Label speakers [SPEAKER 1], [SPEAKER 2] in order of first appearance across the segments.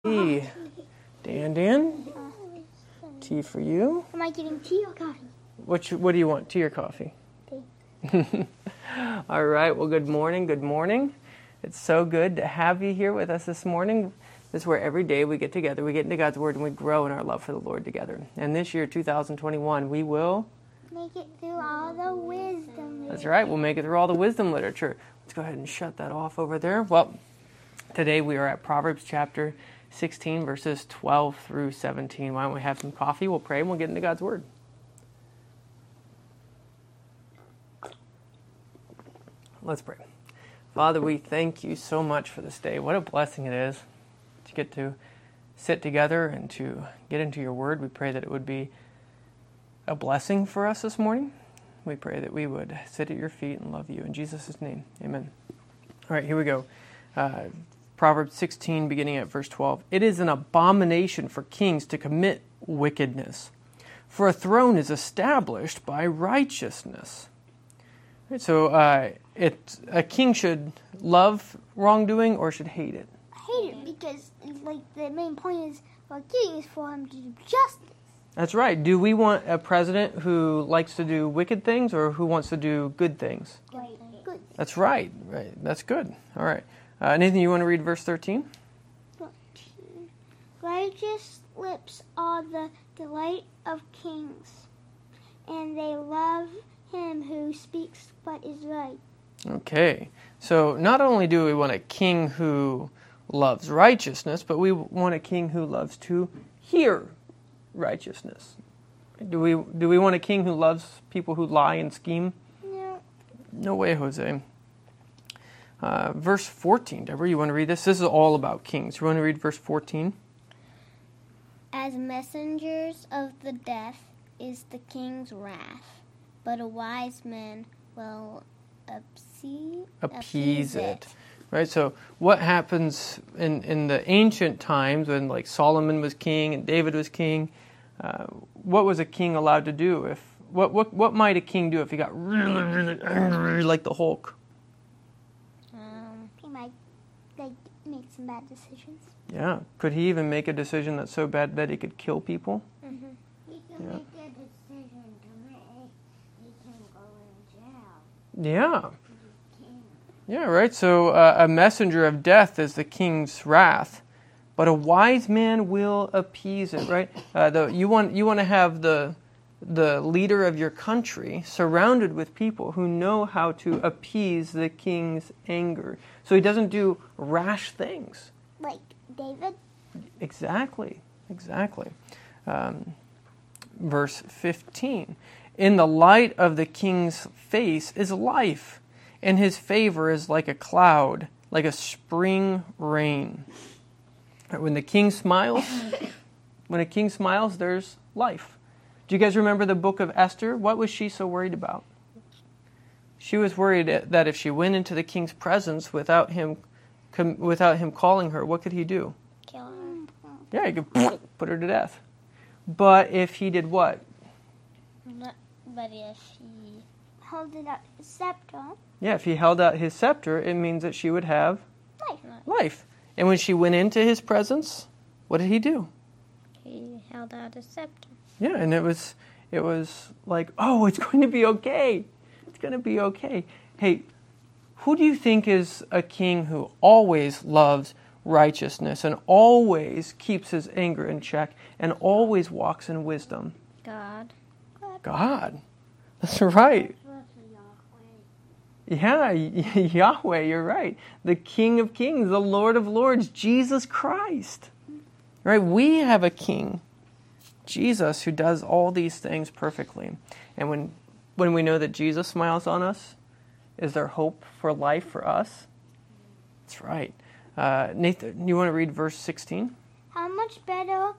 [SPEAKER 1] Tea. Dan. Tea for you.
[SPEAKER 2] Am I getting tea or coffee?
[SPEAKER 1] What do you want, tea or coffee?
[SPEAKER 2] Tea.
[SPEAKER 1] All right, well, good morning. It's so good to have you here with us this morning. This is where every day we get together, we get into God's Word, and we grow in our love for the Lord together. And this year, 2021, we will
[SPEAKER 2] make it through all the wisdom literature.
[SPEAKER 1] That's right, we'll make it through all the wisdom literature. Let's go ahead and shut that off over there. Well, today we are at Proverbs chapter 16, verses 12 through 17. Why don't we have some coffee? We'll pray and we'll get into God's Word. Let's pray. Father, we thank you so much for this day. What a blessing it is to get to sit together and to get into your Word. We pray that it would be a blessing for us this morning. We pray that we would sit at your feet and love you. In Jesus' name, amen. All right, here we go. Proverbs 16, beginning at verse 12. It is an abomination for kings to commit wickedness, for a throne is established by righteousness. Right, so a king should love wrongdoing or should hate it?
[SPEAKER 2] I hate it because the main point is for a king is for him to do justice.
[SPEAKER 1] That's right. Do we want a president who likes to do wicked things or who wants to do good things?
[SPEAKER 2] Good.
[SPEAKER 1] That's right. Right. That's good. All right. Nathan, you want to read verse 13?
[SPEAKER 2] Righteous lips are the delight of kings, and they love him who speaks what is right. Okay.
[SPEAKER 1] So not only do we want a king who loves righteousness, but we want a king who loves to hear righteousness. Do we want a king who loves people who lie and scheme?
[SPEAKER 2] No.
[SPEAKER 1] No way, Jose. Verse 14, Deborah, you want to read this? This is all about kings. You want to read verse 14?
[SPEAKER 3] As messengers of the death is the king's wrath, but a wise man will appease it. Right, so what happens in the ancient times when like Solomon was king and David was king, what was a king allowed to do? What might a king do if he got really angry like the Hulk?
[SPEAKER 2] He might make some bad decisions.
[SPEAKER 1] Yeah. Could he even make a decision that's so bad that he could kill people?
[SPEAKER 2] Mm-hmm.
[SPEAKER 4] He can make a decision to make he can go in jail.
[SPEAKER 1] Yeah. Yeah, right. So a messenger of death is the king's wrath, but a wise man will appease it. Right. You want to have the leader of your country surrounded with people who know how to appease the king's anger, so he doesn't do rash things.
[SPEAKER 2] Like David.
[SPEAKER 1] Exactly. Verse 15. In the light of the king's face is life, and his favor is like a cloud, like a spring rain. When a king smiles, there's life. Do you guys remember the book of Esther? What was she so worried about? She was worried that if she went into the king's presence without him calling her, what could he do?
[SPEAKER 2] Kill her.
[SPEAKER 1] Yeah, he could put her to death. But if he did what?
[SPEAKER 3] But if he
[SPEAKER 2] held it out his scepter.
[SPEAKER 1] Yeah, if he held out his scepter, it means that she would have life. And when she went into his presence, what did he do?
[SPEAKER 3] He held out his scepter.
[SPEAKER 1] Yeah, and it was like, oh, it's going to be okay. It's going to be okay. Hey, who do you think is a king who always loves righteousness and always keeps his anger in check and always walks in wisdom? God. That's right. Yeah, Yahweh, you're right. The King of Kings, the Lord of Lords, Jesus Christ. Right? We have a king, Jesus, who does all these things perfectly. And when we know that Jesus smiles on us, is there hope for life for us? That's right. Nathan, you want to read verse 16?
[SPEAKER 2] How much better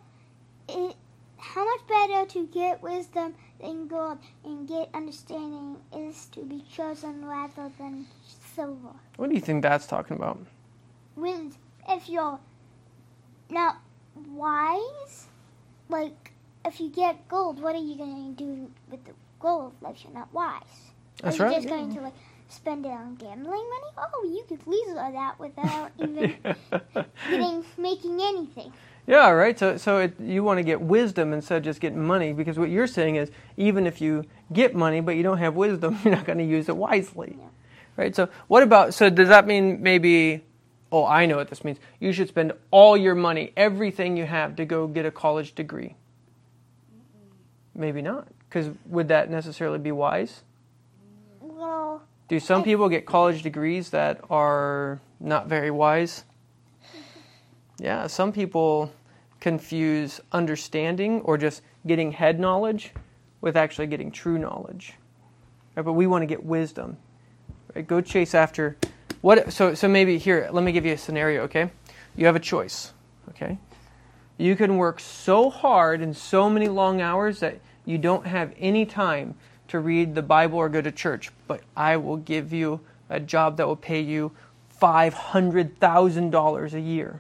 [SPEAKER 2] to get wisdom than gold and get understanding is to be chosen rather than silver.
[SPEAKER 1] What do you think that's talking about?
[SPEAKER 2] If you're not wise, like if you get gold, what are you going to do with the gold if you're not wise?
[SPEAKER 1] That's
[SPEAKER 2] Are you
[SPEAKER 1] right.
[SPEAKER 2] just going to spend it on gambling money? Oh, you could lose all that without even making anything.
[SPEAKER 3] Yeah, right. So you want to get wisdom instead of just getting money, because what you're saying is even if you get money but you don't have wisdom, you're not going to use it wisely.
[SPEAKER 2] Yeah.
[SPEAKER 3] Right? So what about, so does that mean maybe, oh, I know what this means. You should spend all your money, everything you have, to go get a college degree? Maybe not, because would that necessarily be wise?
[SPEAKER 2] Well,
[SPEAKER 3] Do some people get college degrees that are not very wise? Yeah, some people confuse understanding or just getting head knowledge with actually getting true knowledge. Right, but we want to get wisdom. Right, go chase after what. So maybe here, let me give you a scenario. Okay, you have a choice. Okay, you can work so hard and so many long hours that you don't have any time to read the Bible or go to church. But I will give you a job that will pay you $500,000 a year.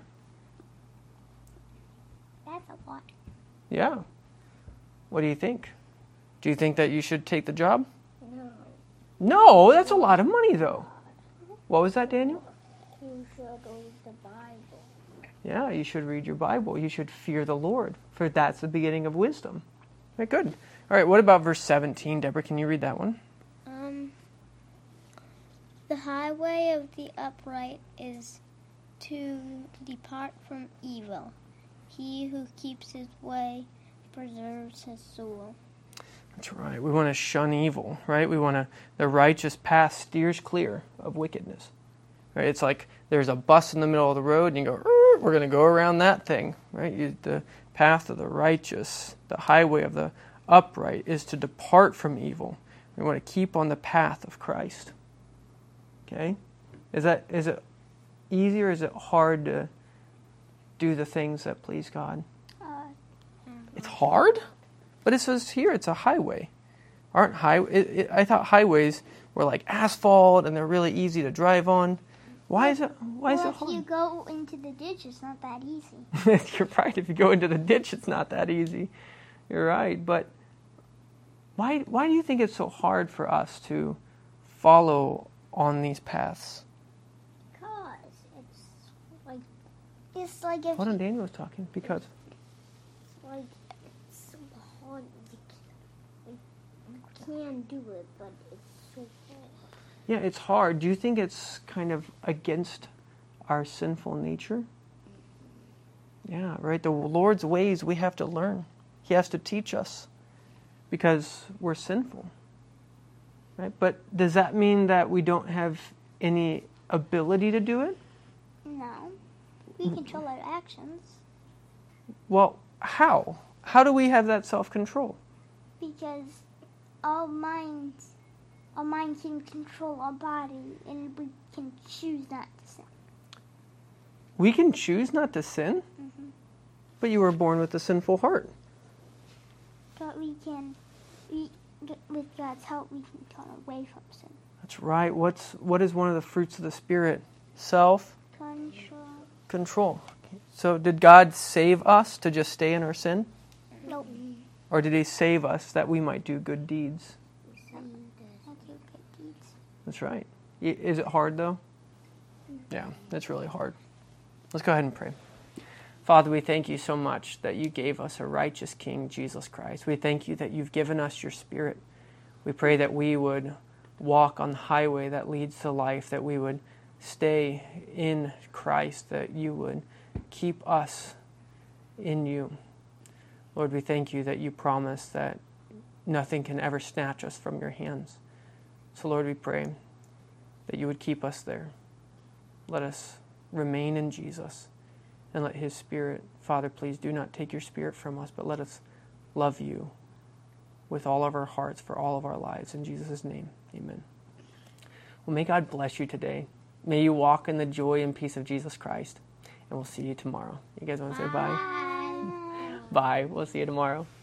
[SPEAKER 2] that's a lot.
[SPEAKER 3] Yeah. What do you think? Do you think that you should take the job?
[SPEAKER 4] No,
[SPEAKER 3] No, that's a lot of money, though. What was that, Daniel?
[SPEAKER 4] you should read the Bible.
[SPEAKER 3] Yeah, you should read your Bible. You should fear the Lord, for that's the beginning of wisdom. Okay, good. All right, what about verse 17? Deborah, can you read that one?
[SPEAKER 5] The highway of the upright is to depart from evil. He who keeps his way preserves his soul.
[SPEAKER 3] That's right. We want to shun evil, right? The righteous path steers clear of wickedness. Right? It's like there's a bus in the middle of the road and you go, we're going to go around that thing, right? The path of the righteous, the highway of the upright is to depart from evil. We want to keep on the path of Christ. Okay? Is it easy or is it hard to do the things that please God? It's hard? But it says here it's a highway. I thought highways were like asphalt and they're really easy to drive on. Why is it hard?
[SPEAKER 2] If you go into the ditch, it's not that easy.
[SPEAKER 3] You're right. If you go into the ditch, it's not that easy. You're right. But why do you think it's so hard for us to follow on these paths?
[SPEAKER 4] Because
[SPEAKER 2] It's like if
[SPEAKER 3] Hold on, Daniel was talking. Because
[SPEAKER 4] it's so hard. You can do it, but it's so hard.
[SPEAKER 3] yeah, it's hard. Do you think it's kind of against our sinful nature? Yeah, right. The Lord's ways we have to learn. He has to teach us because we're sinful. Right? But does that mean that we don't have any ability to do it?
[SPEAKER 2] no, we control our actions
[SPEAKER 3] Well, how? How do we have that self-control?
[SPEAKER 2] because our mind can control our body, and we can choose not to sin.
[SPEAKER 3] We can choose not to sin, but you were born with a sinful heart.
[SPEAKER 2] But with God's help, we can turn away from sin.
[SPEAKER 3] That's right. What is one of the fruits of the Spirit? Self-control. So did God save us to just stay in our sin?
[SPEAKER 2] Nope.
[SPEAKER 3] Or did He save us that we might do good deeds?
[SPEAKER 2] Okay, good deeds.
[SPEAKER 3] That's right. Is it hard, though? Yeah, it's really hard. Let's go ahead and pray. Father, we thank you so much that you gave us a righteous King, Jesus Christ. We thank you that you've given us your Spirit. We pray that we would walk on the highway that leads to life, that we would stay in Christ, that you would keep us in you. Lord, we thank you that you promise that nothing can ever snatch us from your hands. So, Lord, we pray that you would keep us there. Let us remain in Jesus and let his Spirit, Father, please do not take your Spirit from us, but let us love you with all of our hearts for all of our lives. In Jesus' name, amen. Well, may God bless you today. May you walk in the joy and peace of Jesus Christ. And we'll see you tomorrow. You guys want to say bye? Bye. We'll see you tomorrow.